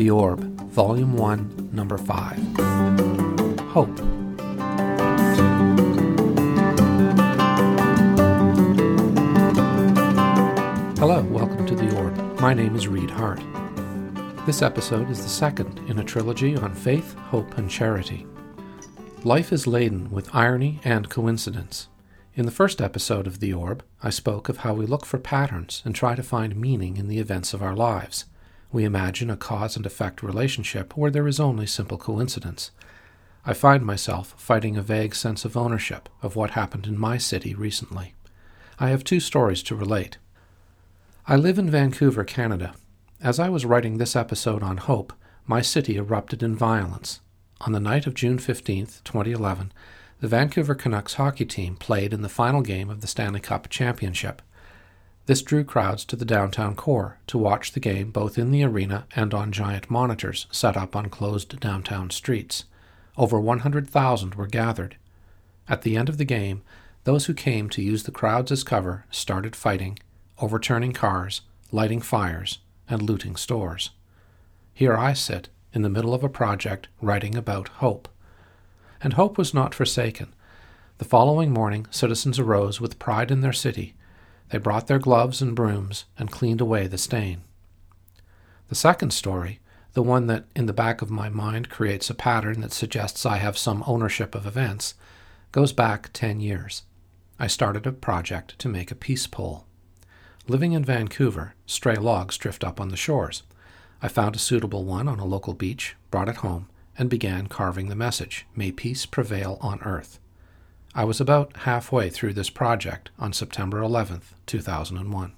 The Orb, Volume 1, Number 5. Hope. Hello, welcome to The Orb. My name is Reed Hart. This episode is the second in a trilogy on faith, hope, and charity. Life is laden with irony and coincidence. In the first episode of The Orb, I spoke of how we look for patterns and try to find meaning in the events of our lives. We imagine a cause and effect relationship where there is only simple coincidence. I find myself fighting a vague sense of ownership of what happened in my city recently. I have two stories to relate. I live in Vancouver, Canada. As I was writing this episode on hope, my city erupted in violence. On the night of June 15, 2011, the Vancouver Canucks hockey team played in the final game of the Stanley Cup Championship. This drew crowds to the downtown core to watch the game both in the arena and on giant monitors set up on closed downtown streets. Over 100,000 were gathered. At the end of the game, those who came to use the crowds as cover started fighting, overturning cars, lighting fires, and looting stores. Here I sit, in the middle of a project writing about hope. And hope was not forsaken. The following morning, citizens arose with pride in their city. They brought their gloves and brooms and cleaned away the stain. The second story, the one that in the back of my mind creates a pattern that suggests I have some ownership of events, goes back 10 years. I started a project to make a peace pole. Living in Vancouver, stray logs drift up on the shores. I found a suitable one on a local beach, brought it home, and began carving the message, "May peace prevail on earth." I was about halfway through this project on September 11th, 2001.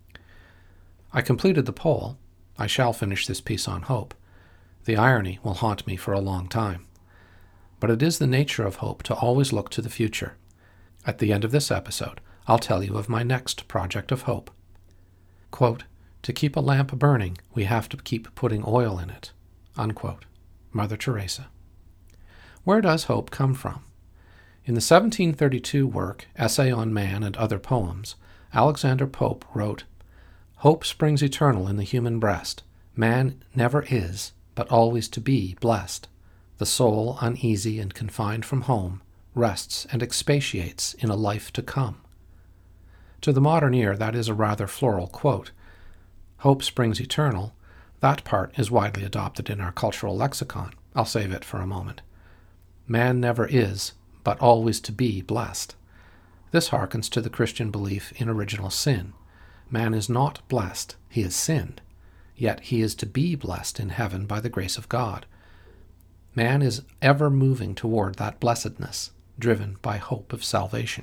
I completed the pole. I shall finish this piece on hope. The irony will haunt me for a long time. But it is the nature of hope to always look to the future. At the end of this episode, I'll tell you of my next project of hope. Quote, "To keep a lamp burning, we have to keep putting oil in it." Unquote. Mother Teresa. Where does hope come from? In the 1732 work, Essay on Man and Other Poems, Alexander Pope wrote, "Hope springs eternal in the human breast. Man never is, but always to be, blessed. The soul, uneasy and confined from home, rests and expatiates in a life to come." To the modern ear, that is a rather floral quote. Hope springs eternal. That part is widely adopted in our cultural lexicon. I'll save it for a moment. Man never is, but always to be, blessed. This harkens to the Christian belief in original sin. Man is not blessed, he has sinned, yet he is to be blessed in heaven by the grace of God. Man is ever moving toward that blessedness, driven by hope of salvation.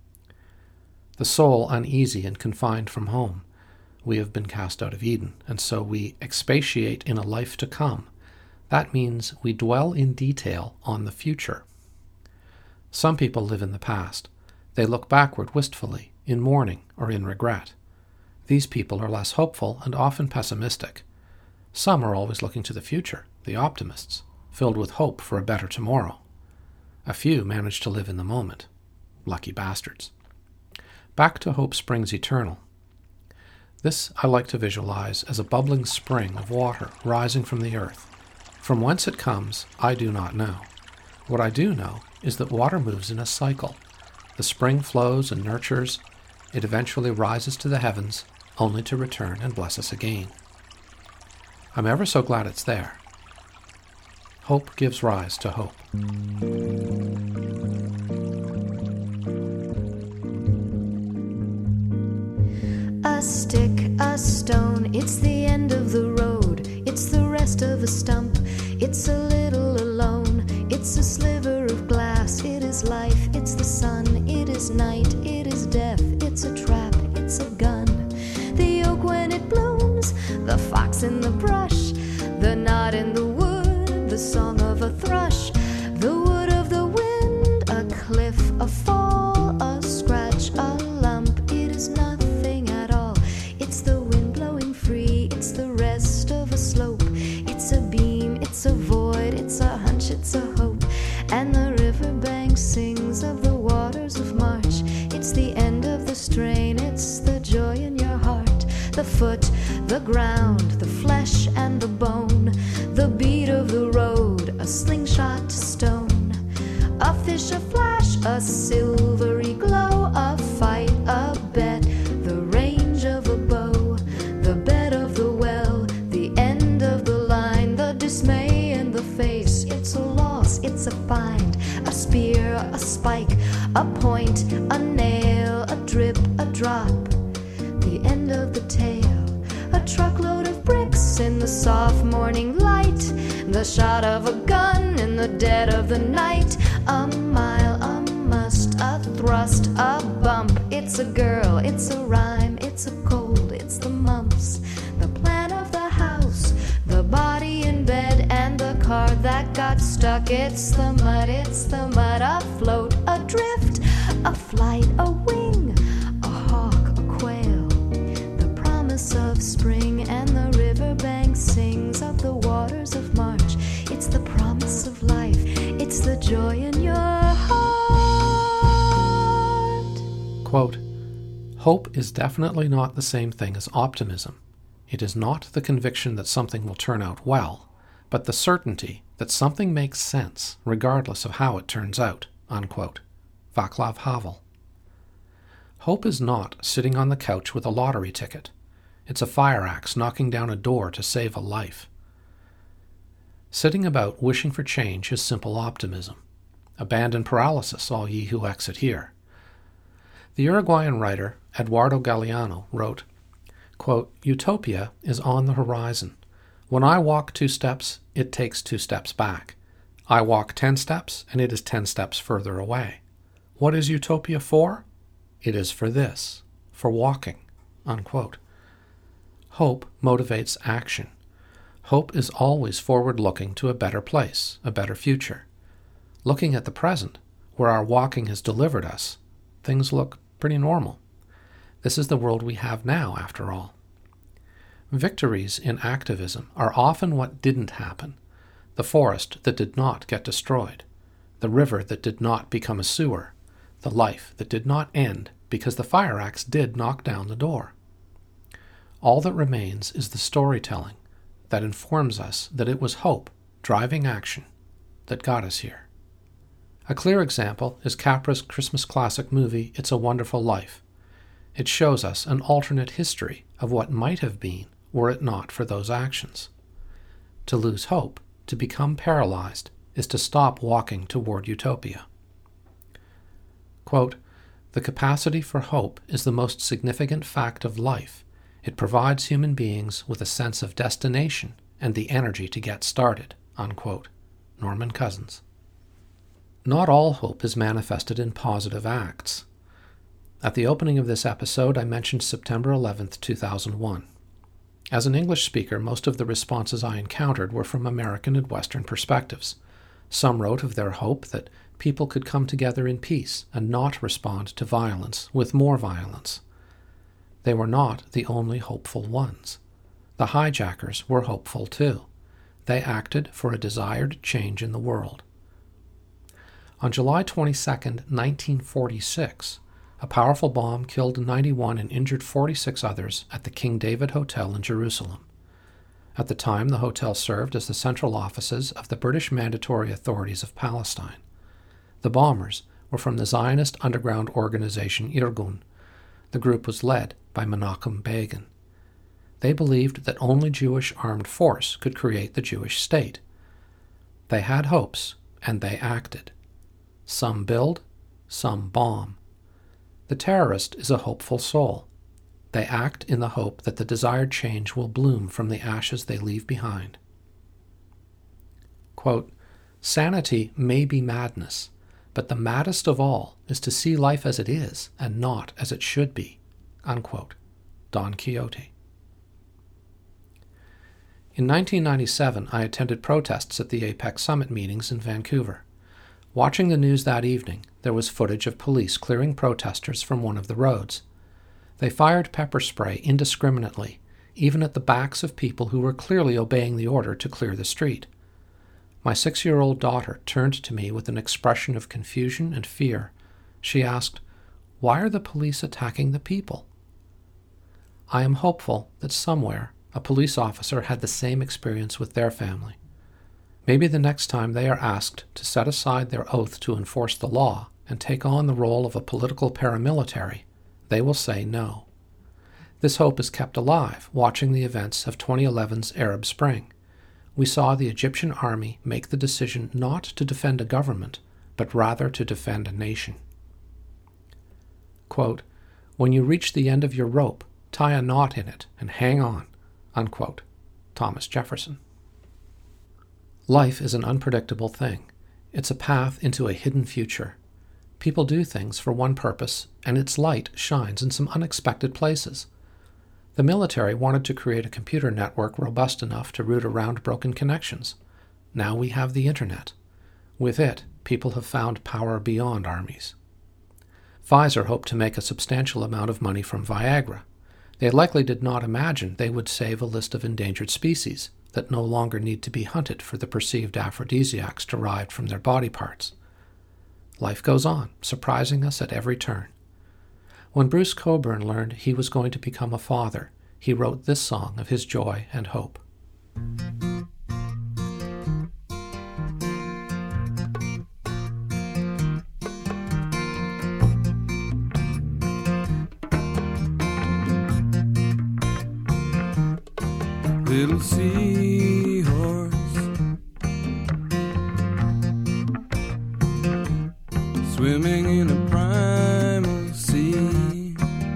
The soul uneasy and confined from home. We have been cast out of Eden, and so we expatiate in a life to come. That means we dwell in detail on the future. Some people live in the past. They look backward wistfully, in mourning or in regret. These people are less hopeful and often pessimistic. Some are always looking to the future, the optimists, filled with hope for a better tomorrow. A few manage to live in the moment. Lucky bastards. Back to Hope Springs Eternal. This I like to visualize as a bubbling spring of water rising from the earth. From whence it comes, I do not know. What I do know is that water moves in a cycle. The spring flows and nurtures. It eventually rises to the heavens, only to return and bless us again. I'm ever so glad it's there. Hope gives rise to hope. A stick, a stone, it's the end of the road. It's the rest of a stump. It's a little alone. It's a sliver of glass. It is life. It's the sun. It is night. It is death. It's a trap. It's a gun. The oak when it blooms. The fox in the brush. The knot in the wood. The song of a thrush. The wood of the wind. A cliff. A fall. A scratch. A lump. It is nothing at all. It's the wind blowing free. It's the rest of a slope. It's a beam. It's a void. It's a hunch. It's a hope. And the riverbank sings of the waters of March. It's the end of the strain. It's the joy in your heart. The foot, the ground, the flesh and the bone. bed of the well, the end of the line, the dismay in the face. It's a loss, it's a find, a spear, a spike, a point, a nail, a drip, a drop. The end of the tale, a truckload of bricks in the soft morning light, the shot of a gun in the dead of the night. A mile, a must, a thrust, a bump. It's a girl, it's a rhyme, it's a cold, it's the mumps. The plan of the house, the body in bed, and the car that got stuck. It's the mud, afloat, adrift, a flight, a wing, a hawk, a quail. The promise of spring, and the riverbank sings of the waters of March. It's the promise of life, it's the joy in your heart. Quote, "Hope is definitely not the same thing as optimism. It is not the conviction that something will turn out well, but the certainty that something makes sense regardless of how it turns out." Unquote. Václav Havel. Hope is not sitting on the couch with a lottery ticket. It's a fire axe knocking down a door to save a life. Sitting about wishing for change is simple optimism. Abandon paralysis, all ye who exit here. The Uruguayan writer Eduardo Galeano wrote, quote, "Utopia is on the horizon. When I walk 2 steps, it takes 2 steps back. I walk 10 steps, and it is 10 steps further away. What is utopia for? It is for this, for walking." Unquote. Hope motivates action. Hope is always forward-looking to a better place, a better future. Looking at the present, where our walking has delivered us, things look pretty normal. This is the world we have now, after all. Victories in activism are often what didn't happen: the forest that did not get destroyed, the river that did not become a sewer, the life that did not end because the fire axe did knock down the door. All that remains is the storytelling that informs us that it was hope, driving action, that got us here. A clear example is Capra's Christmas classic movie, It's a Wonderful Life. It shows us an alternate history of what might have been were it not for those actions. To lose hope, to become paralyzed, is to stop walking toward utopia. Quote, "The capacity for hope is the most significant fact of life. It provides human beings with a sense of destination and the energy to get started." Unquote. Norman Cousins. Not all hope is manifested in positive acts. At the opening of this episode, I mentioned September 11th, 2001. As an English speaker, most of the responses I encountered were from American and Western perspectives. Some wrote of their hope that people could come together in peace and not respond to violence with more violence. They were not the only hopeful ones. The hijackers were hopeful too. They acted for a desired change in the world. On July 22, 1946, a powerful bomb killed 91 and injured 46 others at the King David Hotel in Jerusalem. At the time, the hotel served as the central offices of the British Mandatory Authorities of Palestine. The bombers were from the Zionist underground organization Irgun. The group was led by Menachem Begin. They believed that only Jewish armed force could create the Jewish state. They had hopes, and they acted. Some build, some bomb. The terrorist is a hopeful soul. They act in the hope that the desired change will bloom from the ashes they leave behind. Quote, "Sanity may be madness, but the maddest of all is to see life as it is and not as it should be." Unquote. Don Quixote. In 1997, I attended protests at the APEC summit meetings in Vancouver. Watching the news that evening, there was footage of police clearing protesters from one of the roads. They fired pepper spray indiscriminately, even at the backs of people who were clearly obeying the order to clear the street. My 6-year-old daughter turned to me with an expression of confusion and fear. She asked, "Why are the police attacking the people?" I am hopeful that somewhere a police officer had the same experience with their family. Maybe the next time they are asked to set aside their oath to enforce the law and take on the role of a political paramilitary, they will say no. This hope is kept alive watching the events of 2011's Arab Spring. We saw the Egyptian army make the decision not to defend a government, but rather to defend a nation. Quote, "When you reach the end of your rope, tie a knot in it and hang on." Unquote. Thomas Jefferson. Life is an unpredictable thing. It's a path into a hidden future. People do things for one purpose, and its light shines in some unexpected places. The military wanted to create a computer network robust enough to route around broken connections. Now we have the internet. With it, people have found power beyond armies. Pfizer hoped to make a substantial amount of money from Viagra. They likely did not imagine they would save a list of endangered species that no longer need to be hunted for the perceived aphrodisiacs derived from their body parts. Life goes on, surprising us at every turn. When Bruce Cockburn learned he was going to become a father, he wrote this song of his joy and hope. Little seahorse swimming in a primal sea,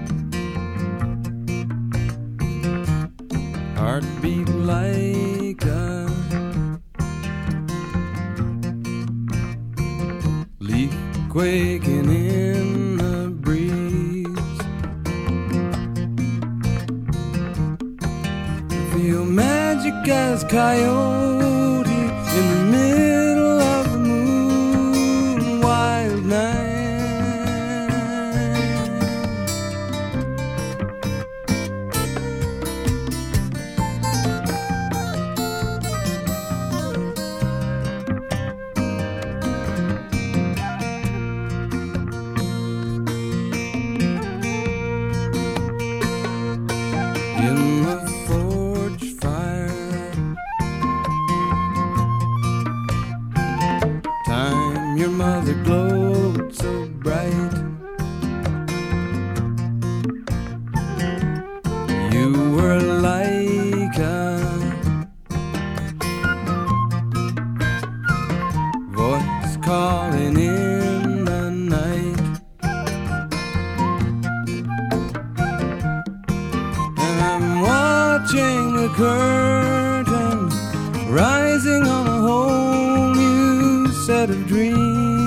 heartbeat like a leaf quaking in the breeze. Feel magic as coyote in the middle of the moon, wild night. In the forge fire, time your mother glowed so bright. You were like a voice calling in the night. And I'm watching the curtain rising on a whole new set of dreams.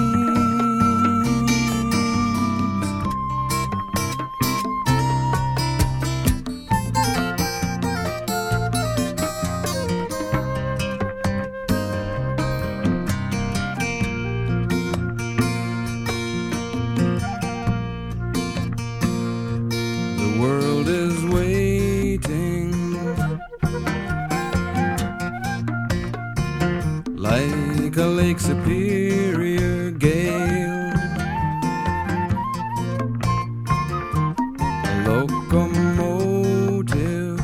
The world is waiting like a Lake Superior gale, a locomotive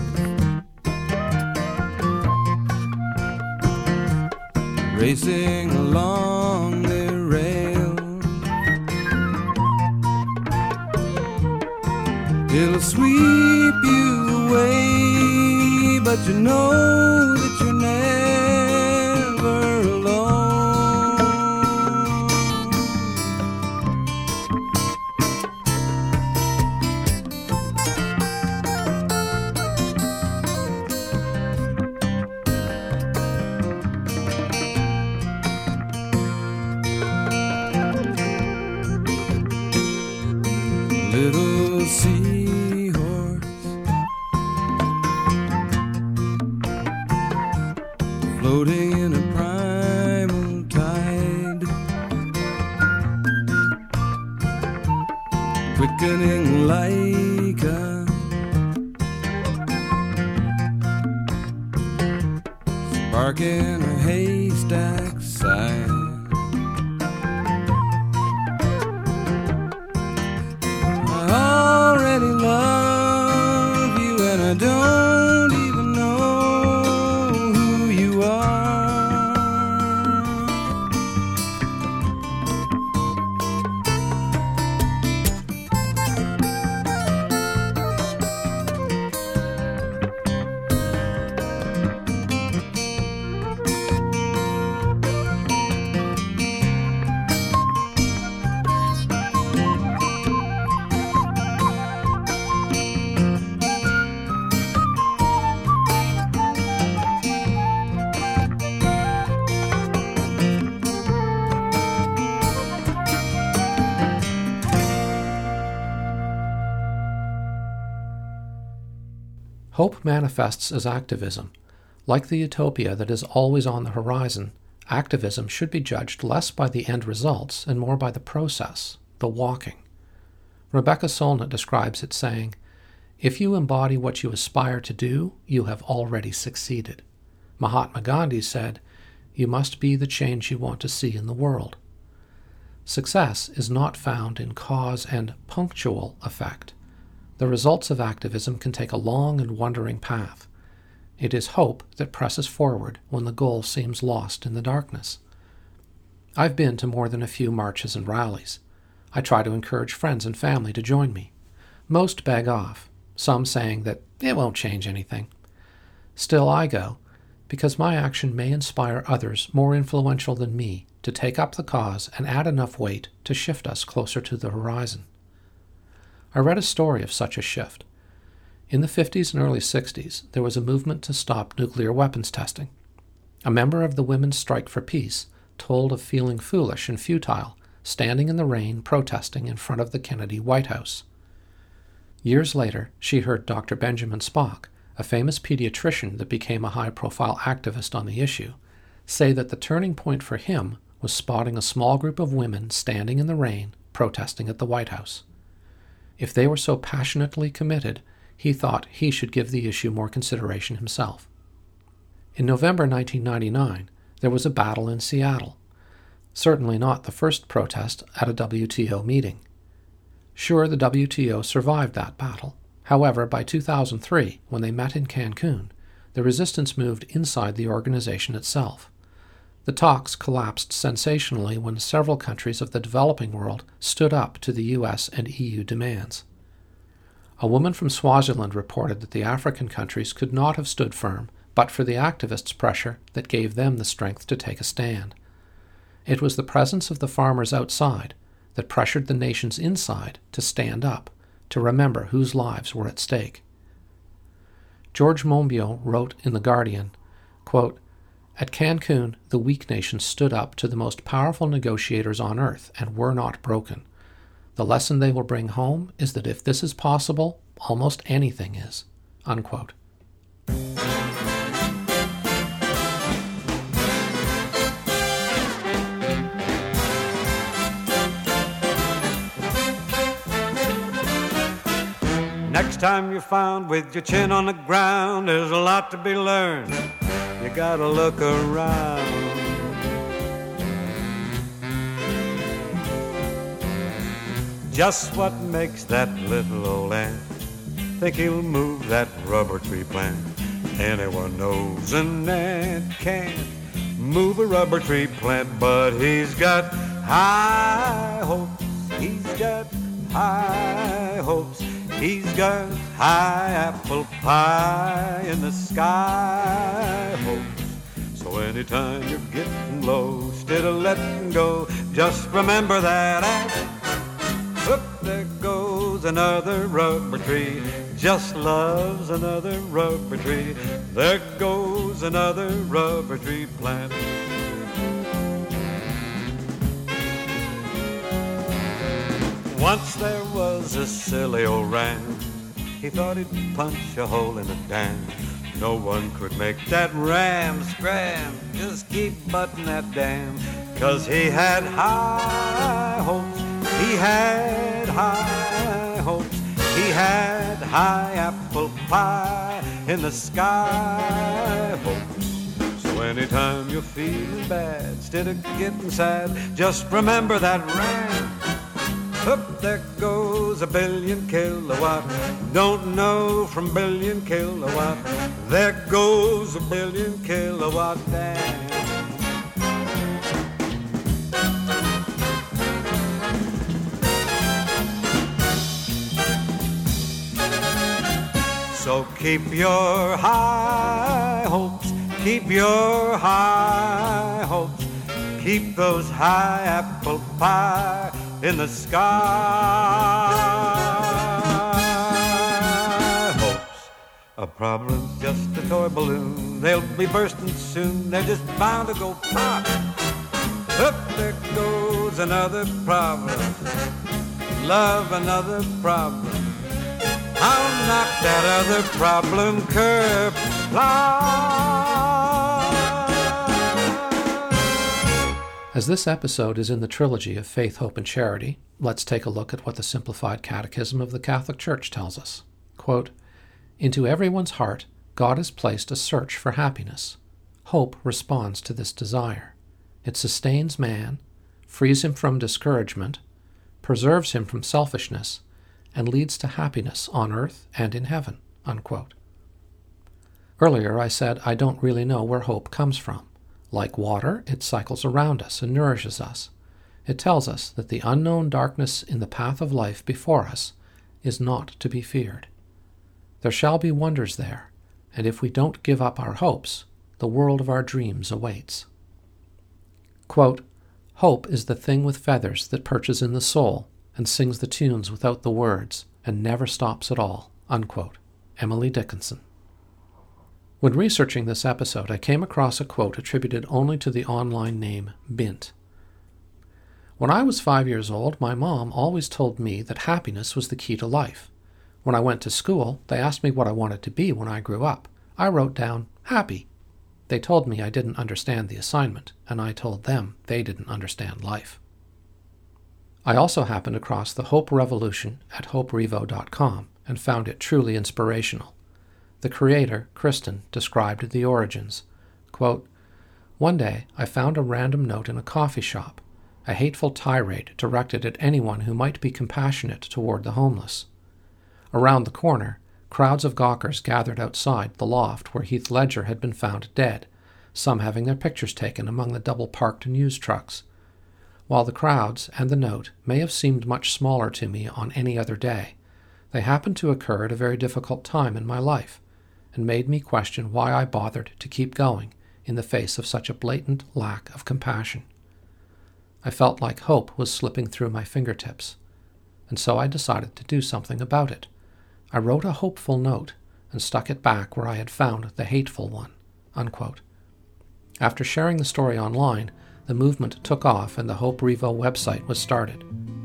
racing along the rail. It'll sweep you away, but you know that you're never alone. Little seahorse floating in a primal tide, quickening like a spark in a haystack side. I already love you and I don't even know who you are. Hope manifests as activism. Like the utopia that is always on the horizon, activism should be judged less by the end results and more by the process, the walking. Rebecca Solnit describes it saying, "If you embody what you aspire to do, you have already succeeded." Mahatma Gandhi said, "You must be the change you want to see in the world." Success is not found in cause and punctual effect. The results of activism can take a long and wandering path. It is hope that presses forward when the goal seems lost in the darkness. I've been to more than a few marches and rallies. I try to encourage friends and family to join me. Most beg off, some saying that it won't change anything. Still I go, because my action may inspire others more influential than me to take up the cause and add enough weight to shift us closer to the horizon. I read a story of such a shift. In the 50s and early 60s, there was a movement to stop nuclear weapons testing. A member of the Women's Strike for Peace told of feeling foolish and futile, standing in the rain protesting in front of the Kennedy White House. Years later, she heard Dr. Benjamin Spock, a famous pediatrician that became a high-profile activist on the issue, say that the turning point for him was spotting a small group of women standing in the rain protesting at the White House. If they were so passionately committed, he thought he should give the issue more consideration himself. In November 1999, there was a battle in Seattle. Certainly not the first protest at a WTO meeting. Sure, the WTO survived that battle. However, by 2003, when they met in Cancun, the resistance moved inside the organization itself. The talks collapsed sensationally when several countries of the developing world stood up to the US and EU demands. A woman from Swaziland reported that the African countries could not have stood firm but for the activists' pressure that gave them the strength to take a stand. It was the presence of the farmers outside that pressured the nations inside to stand up, to remember whose lives were at stake. George Monbiot wrote in The Guardian, quote, "At Cancun, the weak nations stood up to the most powerful negotiators on earth and were not broken. The lesson they will bring home is that if this is possible, almost anything is." Unquote. Next time you're found with your chin on the ground, there's a lot to be learned. You gotta look around. Just what makes that little old ant think he'll move that rubber tree plant? Anyone knows an ant can't move a rubber tree plant, but he's got high hopes. He's got high hopes. He's got high apple pie in the sky hopes. So anytime you're getting low, instead of letting go, just remember that ant. Whoop, there goes another rubber tree, just loves another rubber tree. There goes another rubber tree plant. Once there was a silly old ram. He thought he'd punch a hole in a dam. No one could make that ram scram. Just keep butting that dam. 'Cause he had high hopes. He had high hopes. He had high apple pie in the sky hopes. So anytime you're feeling bad, instead of getting sad, just remember that ram. Up there goes a billion kilowatt. Don't know from billion kilowatt. There goes a billion kilowatt dam. So keep your high hopes. Keep your high hopes. Keep those high apple pie in the sky hopes. A problem's just a toy balloon. They'll be bursting soon. They're just bound to go pop. Up there goes another problem. Love, another problem. I'll knock that other problem curb line. As this episode is in the trilogy of Faith, Hope, and Charity, let's take a look at what the Simplified Catechism of the Catholic Church tells us. Quote, "Into everyone's heart, God has placed a search for happiness. Hope responds to this desire. It sustains man, frees him from discouragement, preserves him from selfishness, and leads to happiness on earth and in heaven." Unquote. Earlier I said I don't really know where hope comes from. Like water, it cycles around us and nourishes us. It tells us that the unknown darkness in the path of life before us is not to be feared. There shall be wonders there, and if we don't give up our hopes, the world of our dreams awaits. Quote, "Hope is the thing with feathers that perches in the soul and sings the tunes without the words and never stops at all." Unquote. Emily Dickinson. When researching this episode, I came across a quote attributed only to the online name Bint. "When I was 5 years old, my mom always told me that happiness was the key to life. When I went to school, they asked me what I wanted to be when I grew up. I wrote down, happy. They told me I didn't understand the assignment, and I told them they didn't understand life." I also happened across the Hope Revolution at hoperevo.com and found it truly inspirational. The creator, Kristen, described the origins. Quote, "One day I found a random note in a coffee shop, a hateful tirade directed at anyone who might be compassionate toward the homeless. Around the corner, crowds of gawkers gathered outside the loft where Heath Ledger had been found dead, some having their pictures taken among the double-parked news trucks. While the crowds and the note may have seemed much smaller to me on any other day, they happened to occur at a very difficult time in my life, and made me question why I bothered to keep going in the face of such a blatant lack of compassion. I felt like hope was slipping through my fingertips, and so I decided to do something about it. I wrote a hopeful note and stuck it back where I had found the hateful one." Unquote. After sharing the story online, the movement took off and the Hope Revo website was started.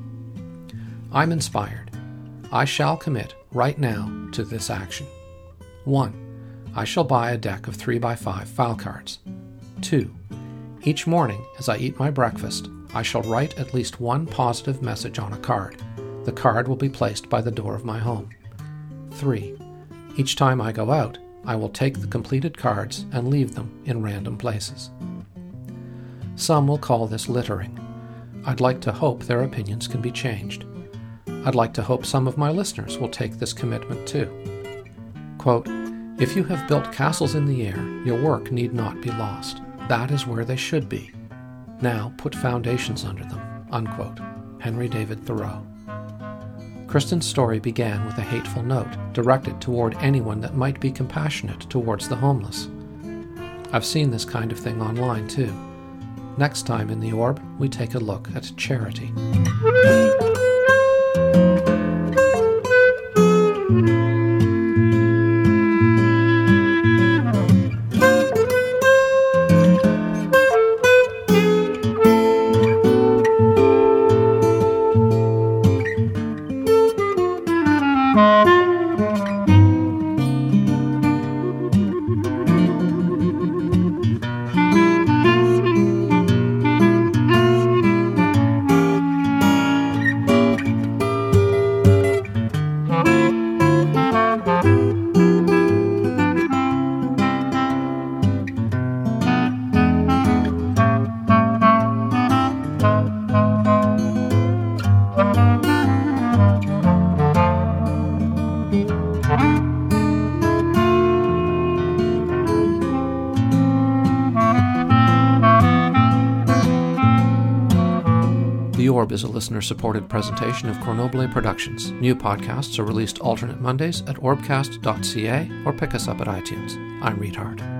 I'm inspired. I shall commit right now to this action. 1. I shall buy a deck of 3x5 file cards. 2. Each morning, as I eat my breakfast, I shall write at least one positive message on a card. The card will be placed by the door of my home. 3. Each time I go out, I will take the completed cards and leave them in random places. Some will call this littering. I'd like to hope their opinions can be changed. I'd like to hope some of my listeners will take this commitment too. Quote, "If you have built castles in the air, your work need not be lost. That is where they should be. Now put foundations under them." Unquote. Henry David Thoreau. Kristen's story began with a hateful note directed toward anyone that might be compassionate towards the homeless. I've seen this kind of thing online too. Next time in The Orb, we take a look at charity. The Orb is a listener-supported presentation of Cornoble Productions. New podcasts are released alternate Mondays at orbcast.ca or pick us up at iTunes. I'm Reed Hart.